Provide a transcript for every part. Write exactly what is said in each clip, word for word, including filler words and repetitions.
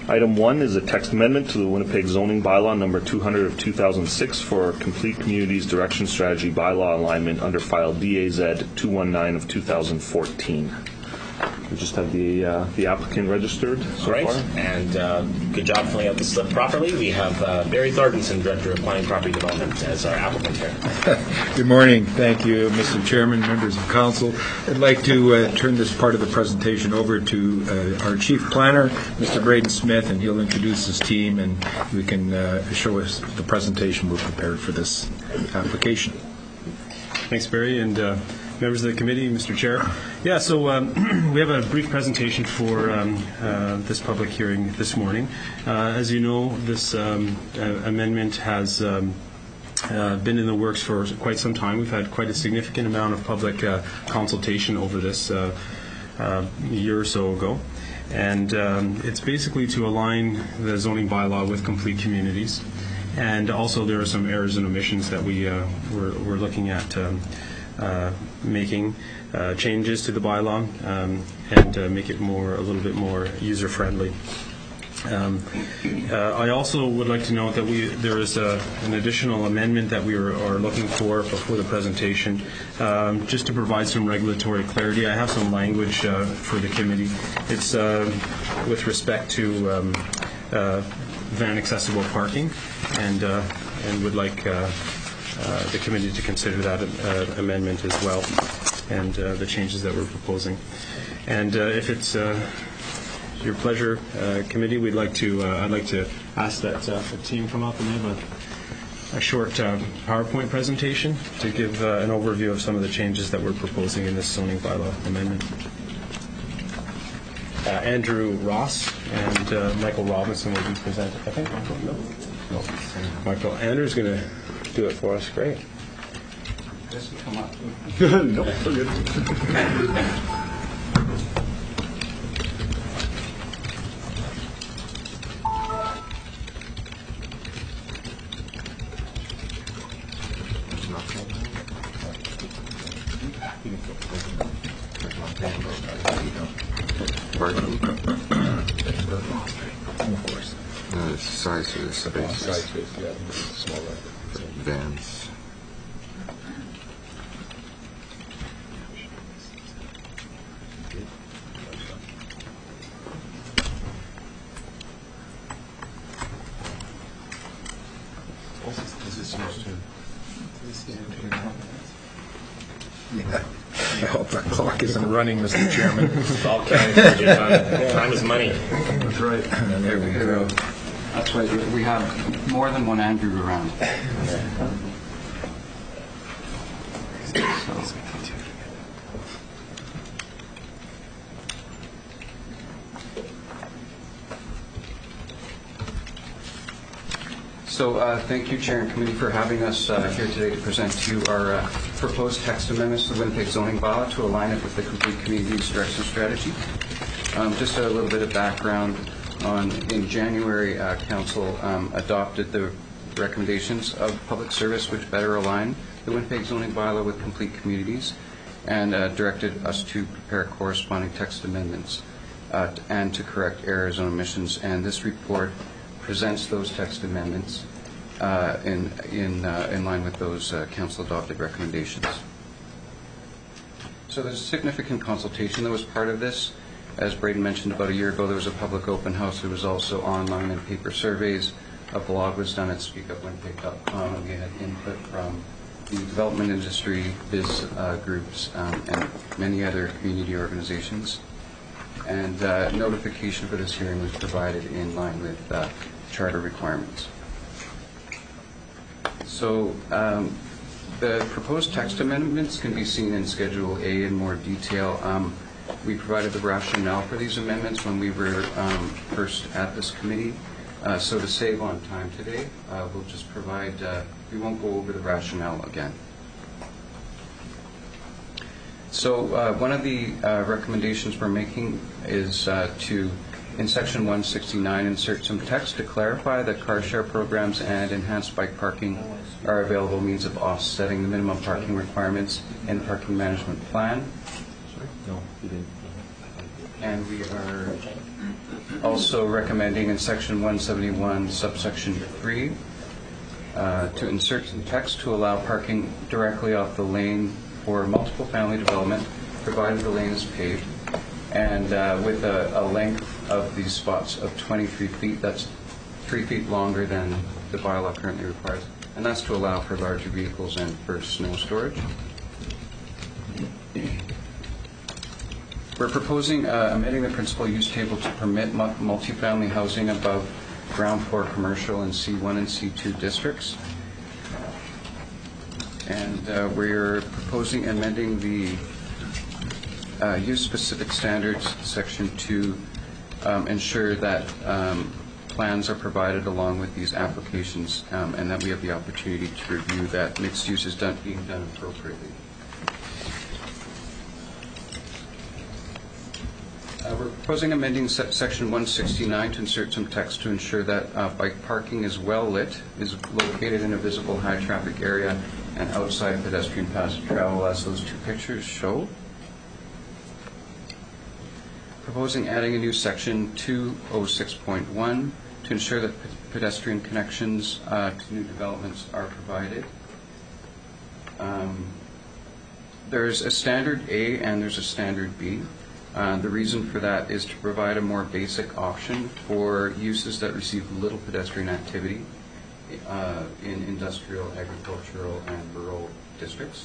Item one is a text amendment to the Winnipeg zoning bylaw number two hundred of two thousand six for Complete Communities Direction Strategy bylaw alignment under file D A Z two one nine of two thousand fourteen. We just have the uh, the applicant registered so Great. far. And uh, good job filling out the slip properly. We have uh, Barry Thornton, Director of Planning Property Development, as our applicant here. Good morning. Thank you, Mister Chairman, members of council. I'd like to uh, turn this part of the presentation over to uh, our Chief Planner, Mister Braden Smith, and he'll introduce his team, and we can uh, show us the presentation we're prepared for this application. Thanks, Barry, and uh, members of the committee, Mister Chair. Yeah, so um, we have a brief presentation for um, uh, this public hearing this morning. Uh, as you know, this um, uh, amendment has um, uh, been in the works for quite some time. We've had quite a significant amount of public uh, consultation over this uh, uh, a year or so ago. And um, it's basically to align the zoning bylaw with complete communities. And also there are some errors and omissions that we, uh, we're, we're looking at um, Uh, making uh, changes to the bylaw um, and uh, make it more a little bit more user friendly. Um, uh, I also would like to note that we there is a, an additional amendment that we are, are looking for before the presentation, um, just to provide some regulatory clarity. I have some language uh, for the committee. It's uh, with respect to um, uh, van accessible parking, and uh, and would like. Uh, Uh, the committee to consider that uh, amendment as well, and uh, the changes that we're proposing. And uh, if it's uh, your pleasure, uh, committee, we'd like to. Uh, I'd like to ask that uh, the team come up and have a, a short uh, PowerPoint presentation to give uh, an overview of some of the changes that we're proposing in this zoning bylaw amendment. Uh, Andrew Ross and uh, Michael Robinson will be presenting. I think Michael. No. No. Michael Andrew's going to do it for us. Great. Does it come up? No, we're good. Of course. Uh, size of the space. Size space, yeah, smaller. Vans. Is this supposed to? Yeah. I hope that clock isn't running, Mister Chairman. It's all counting for your time. Time is money. That's right. There we go. That's right. We have more than one Andrew around. So. So uh, thank you, Chair and Committee, for having us uh, here today to present to you our uh, proposed text amendments to the Winnipeg zoning bylaw to align it with the Complete Communities Direction Strategy. Um, just a little bit of background on, in January, uh, Council um, adopted the recommendations of Public Service which better align the Winnipeg zoning bylaw with complete communities, and uh, directed us to prepare corresponding text amendments uh, and to correct errors and omissions. And this report presents those text amendments uh, in in uh, in line with those uh, council adopted recommendations. So there's significant consultation that was part of this. As Braden mentioned, about a year ago there was a public open house. There was also online and paper surveys. A blog was done at speak up winnipeg dot com, and we had input from the development industry, biz uh, groups, um, and many other community organizations. And uh, notification for this hearing was provided in line with uh, charter requirements. So um, the proposed text amendments can be seen in Schedule A in more detail. Um, we provided the rationale for these amendments when we were um, first at this committee. Uh, so to save on time today, uh, we'll just provide, uh, we won't go over the rationale again. So uh, one of the uh, recommendations we're making is uh, to, in section one sixty-nine, insert some text to clarify that car share programs and enhanced bike parking are available means of offsetting the minimum parking requirements in the parking management plan. No, you didn't. And we are also recommending in section one seventy-one, subsection three, uh, to insert some text to allow parking directly off the lane for multiple family development, provided the lane is paved, and uh, with a, a length of these spots of twenty-three feet. That's three feet longer than the bylaw currently requires, and that's to allow for larger vehicles and for snow storage. We're proposing uh, amending the principal use table to permit mu- multifamily housing above ground floor commercial in C one and C two districts. And uh, we're proposing amending the uh, use-specific standards, section two, um, ensure that um, plans are provided along with these applications, um, and that we have the opportunity to review that mixed use is done, being done appropriately. Uh, we're proposing amending se- section one sixty-nine to insert some text to ensure that uh, bike parking is well lit, is located in a visible high traffic area, and outside pedestrian paths of travel, as those two pictures show. Proposing adding a new section two oh six point one to ensure that pe- pedestrian connections uh, to new developments are provided. Um, there's a standard A and there's a standard B. Uh, the reason for that is to provide a more basic option for uses that receive little pedestrian activity uh, in industrial, agricultural, and rural districts.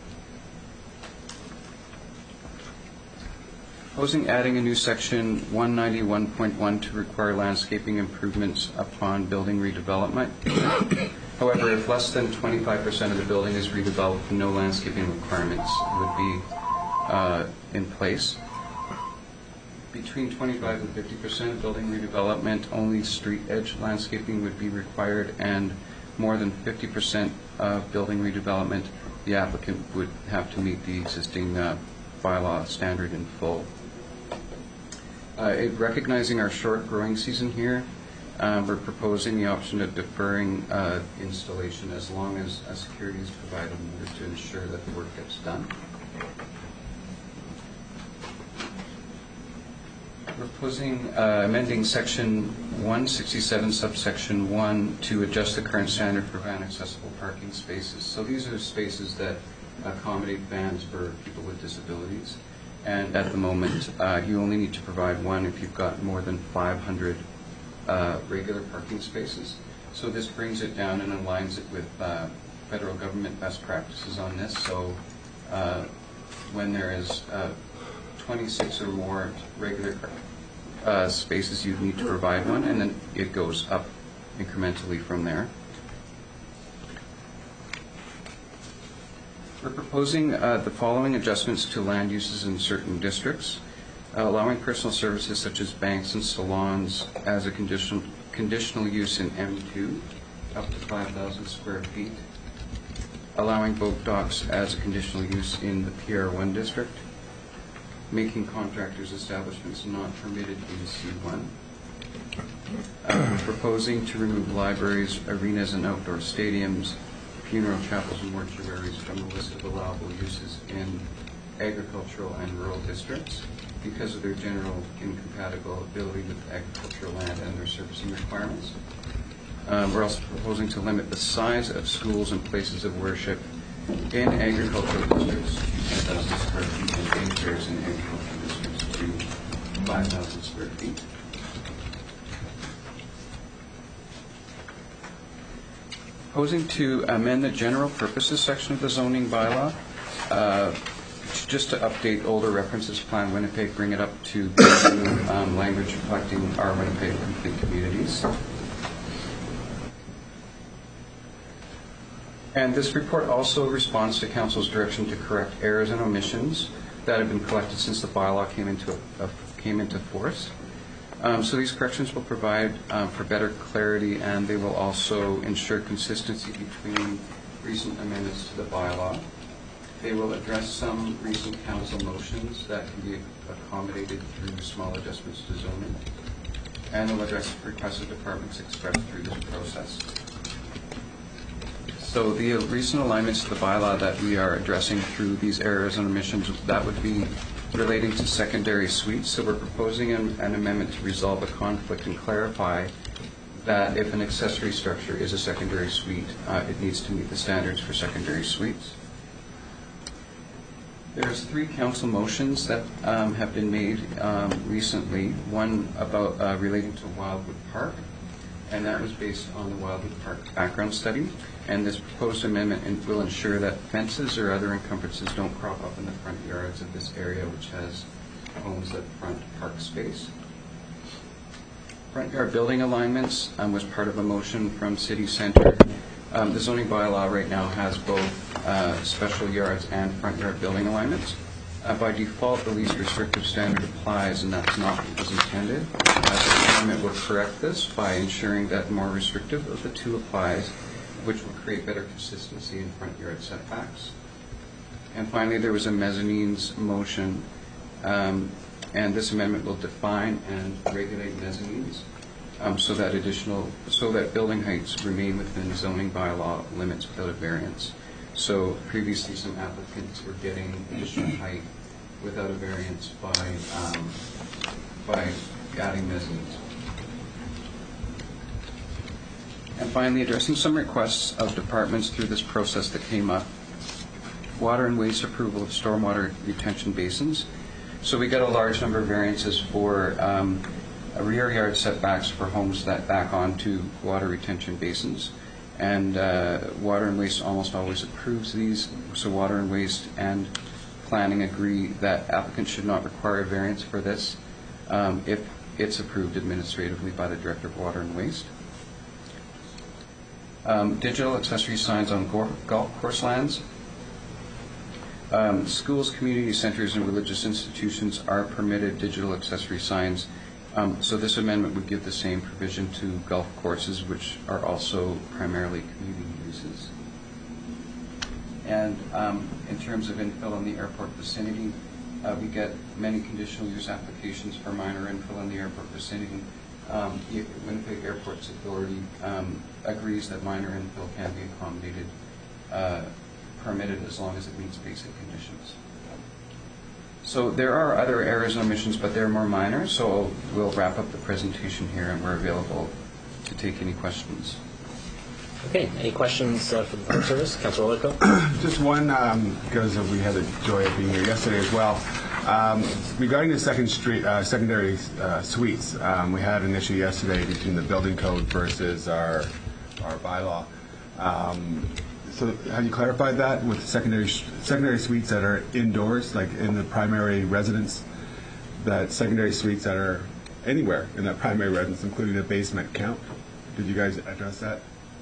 Proposing adding a new section one ninety-one point one to require landscaping improvements upon building redevelopment. However, if less than twenty-five percent of the building is redeveloped, no landscaping requirements would be uh, in place. Between twenty-five and fifty percent of building redevelopment, only street edge landscaping would be required, and more than fifty percent of building redevelopment, the applicant would have to meet the existing uh, bylaw standard in full. Uh, it, recognizing our short growing season here, uh, we're proposing the option of deferring uh, installation as long as, as security is provided in order to ensure that the work gets done. We're proposing uh, amending section one sixty-seven subsection one to adjust the current standard for van accessible parking spaces. So these are spaces that accommodate vans for people with disabilities, and at the moment uh, you only need to provide one if you've got more than five hundred uh, regular parking spaces. So this brings it down and aligns it with uh, federal government best practices on this. So uh, when there is uh, twenty-six or more regular uh, spaces, you need to provide one, and then it goes up incrementally from there. We're proposing uh, the following adjustments to land uses in certain districts, uh, allowing personal services such as banks and salons as a condition, conditional use in M two, up to five thousand square feet, allowing boat docks as a conditional use in the P R one district, making contractors' establishments not permitted in C one. Uh, we're proposing to remove libraries, arenas, and outdoor stadiums, funeral chapels, and mortuaries from the list of allowable uses in agricultural and rural districts because of their general incompatibility with agricultural land and their servicing requirements. Um, we're also proposing to limit the size of schools and places of worship in agricultural districts to ten thousand square feet and daycares in agricultural districts to five thousand square feet. Proposing to amend the general purposes section of the zoning bylaw, uh, just to update older references, Plan Winnipeg, bring it up to um, language reflecting our Winnipeg complete communities. And this report also responds to Council's direction to correct errors and omissions that have been collected since the bylaw came into uh, came into force. Um, so these corrections will provide um, for better clarity, and they will also ensure consistency between recent amendments to the bylaw. They will address some recent council motions that can be accommodated through small adjustments to zoning, and they'll address requests of departments expressed through this process. So the recent alignments to the bylaw that we are addressing through these errors and omissions, that would be relating to secondary suites. So we're proposing an, an amendment to resolve a conflict and clarify that if an accessory structure is a secondary suite, uh, it needs to meet the standards for secondary suites. There's three council motions that um, have been made um, recently. One about uh, relating to Wildwood Park, and that was based on the Wildwood Park background study. And this proposed amendment in- will ensure that fences or other encumbrances don't crop up in the front yards of this area, which has homes that front park space. Front yard building alignments um, was part of a motion from City Centre. Um, the zoning bylaw right now has both uh, special yards and front yard building alignments. Uh, by default, the least restrictive standard applies, and that's not what was intended. Uh, the amendment will correct this by ensuring that more restrictive of the two applies, which will create better consistency in front yard setbacks. And finally, there was a mezzanines motion, um, and this amendment will define and regulate mezzanines um, so that additional, so that building heights remain within the zoning bylaw limits without a variance. So previously, some applicants were getting additional height without a variance by um, by adding mezzanines. And finally, addressing some requests of departments through this process that came up. Water and waste approval of stormwater retention basins. So we get a large number of variances for um, rear yard setbacks for homes that back onto water retention basins. And uh, water and waste almost always approves these. So water and waste and planning agree that applicants should not require a variance for this um, if it's approved administratively by the Director of Water and Waste. Um, digital accessory signs on go- golf course lands. Um, schools, community centers, and religious institutions are permitted digital accessory signs. Um, so this amendment would give the same provision to golf courses, which are also primarily community uses. And um, in terms of infill in the airport vicinity, uh, we get many conditional use applications for minor infill in the airport vicinity. Um, Winnipeg Airports Authority um, agrees that minor infill can be accommodated, uh, permitted as long as it meets basic conditions. So there are other errors and omissions, but they're more minor, so we'll wrap up the presentation here and we're available to take any questions. Okay, any questions uh, for the Park Service? Councilor Oleko? Just one, um, because we had the joy of being here yesterday as well. Um, regarding the second street, uh, secondary uh, suites, um, we had an issue yesterday between the building code versus our our bylaw. Um, so have you clarified that with secondary secondary suites that are indoors, like in the primary residence, that secondary suites that are anywhere in that primary residence, including the basement, count? Did you guys address that?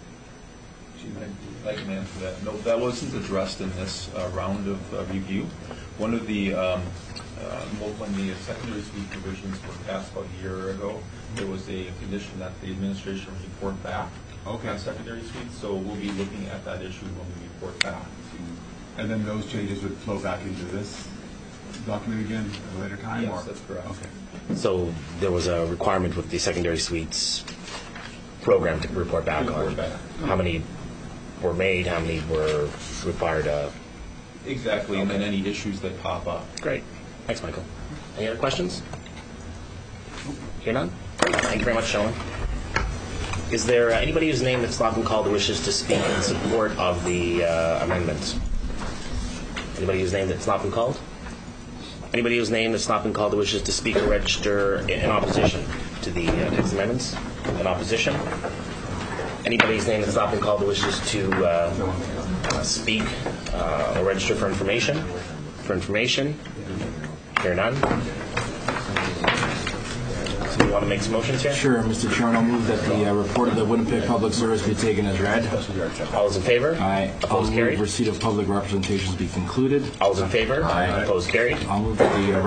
I'd like to answer that. No, that wasn't addressed in this uh, round of uh, review. One of the, um, uh, when the secondary suite provisions were passed about a year ago, there was a condition that the administration report back okay. on secondary suites, so we'll be looking at that issue when we report back. And then those changes would flow back into this document again at a later time? Yes, or? that's correct. Okay. So there was a requirement with the secondary suites program to report back Report on back. how many were made, how many were required to... Exactly, and then any issues that pop up. Great. Thanks, Michael. Any other questions? Hear none? Thank you very much, Sean. Is there uh, anybody whose name that's not been called who wishes to speak in support of the uh, amendment? Anybody whose name that's not been called? Anybody whose name that's not been called who wishes to speak or register in, in opposition to the uh, text amendments? In opposition? Anybody whose name that's not been called who wishes to uh, speak uh, or register for information? For information? Hear none? So you want to make some motions here? Sure, Mister Chairman. I'll move that the uh, report of the Winnipeg Public Service be taken as read. All those in favor? Aye. I'll Opposed? move Carried? receipt of public representations be concluded. All those in favor? Aye. Opposed? Carried? I'll move that the uh,